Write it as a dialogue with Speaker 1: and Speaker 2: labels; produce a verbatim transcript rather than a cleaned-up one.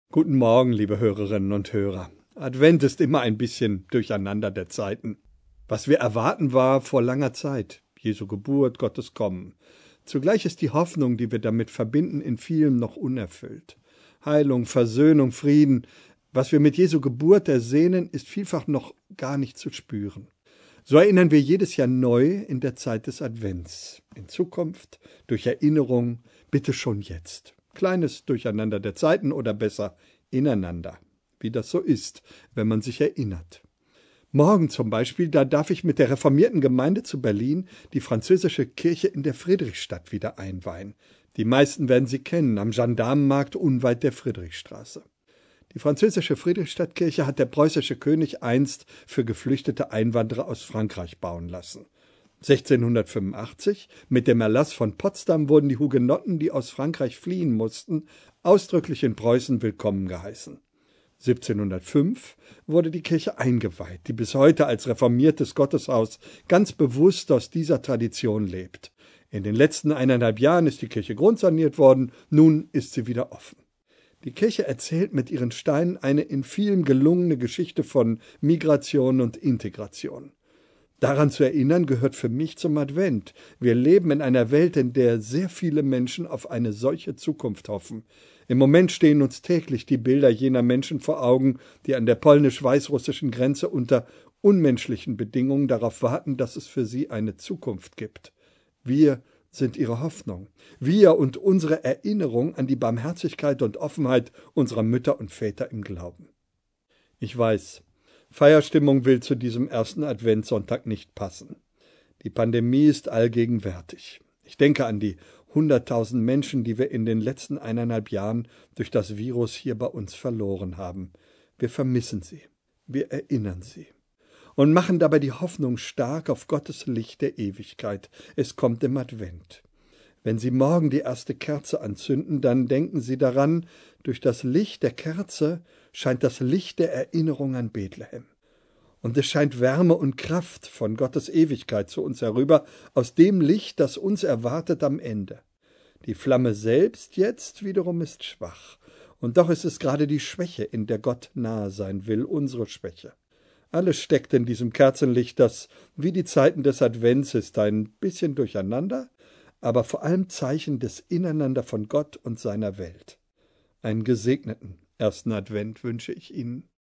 Speaker 1: Guten Morgen, liebe Hörerinnen und Hörer. Advent ist immer ein bisschen Durcheinander der Zeiten. Was wir erwarten, war vor langer Zeit Jesu Geburt, Gottes Kommen. Zugleich ist die Hoffnung, die wir damit verbinden, in vielem noch unerfüllt. Heilung, Versöhnung, Frieden, was wir mit Jesu Geburt ersehnen, ist vielfach noch gar nicht zu spüren. So erinnern wir jedes Jahr neu in der Zeit des Advents. In Zukunft, durch Erinnerung, bitte schon jetzt. Kleines Durcheinander der Zeiten oder besser ineinander, wie das so ist, wenn man sich erinnert. Morgen zum Beispiel, da darf ich mit der reformierten Gemeinde zu Berlin die französische Kirche in der Friedrichstadt wieder einweihen. Die meisten werden sie kennen, am Gendarmenmarkt unweit der Friedrichstraße. Die französische Friedrichstadtkirche hat der preußische König einst für geflüchtete Einwanderer aus Frankreich bauen lassen. sechzehnhundertfünfundachtzig, mit dem Erlass von Potsdam, wurden die Hugenotten, die aus Frankreich fliehen mussten, ausdrücklich in Preußen willkommen geheißen. siebzehnhundertfünf wurde die Kirche eingeweiht, die bis heute als reformiertes Gotteshaus ganz bewusst aus dieser Tradition lebt. In den letzten eineinhalb Jahren ist die Kirche grundsaniert worden, nun ist sie wieder offen. Die Kirche erzählt mit ihren Steinen eine in vielem gelungene Geschichte von Migration und Integration. Daran zu erinnern, gehört für mich zum Advent. Wir leben in einer Welt, in der sehr viele Menschen auf eine solche Zukunft hoffen. Im Moment stehen uns täglich die Bilder jener Menschen vor Augen, die an der polnisch-weißrussischen Grenze unter unmenschlichen Bedingungen darauf warten, dass es für sie eine Zukunft gibt. Wir sind ihre Hoffnung. Wir und unsere Erinnerung an die Barmherzigkeit und Offenheit unserer Mütter und Väter im Glauben. Ich weiß, Feierstimmung will zu diesem ersten Adventssonntag nicht passen. Die Pandemie ist allgegenwärtig. Ich denke an die hunderttausend Menschen, die wir in den letzten eineinhalb Jahren durch das Virus hier bei uns verloren haben. Wir vermissen sie. Wir erinnern sie. Und machen dabei die Hoffnung stark auf Gottes Licht der Ewigkeit. Es kommt im Advent. Wenn Sie morgen die erste Kerze anzünden, dann denken Sie daran, durch das Licht der Kerze scheint das Licht der Erinnerung an Bethlehem. Und es scheint Wärme und Kraft von Gottes Ewigkeit zu uns herüber, aus dem Licht, das uns erwartet am Ende. Die Flamme selbst jetzt wiederum ist schwach. Und doch ist es gerade die Schwäche, in der Gott nahe sein will, unsere Schwäche. Alles steckt in diesem Kerzenlicht, das, wie die Zeiten des Advents ist, ein bisschen durcheinander, aber vor allem Zeichen des Ineinander von Gott und seiner Welt. Einen gesegneten ersten Advent wünsche ich Ihnen.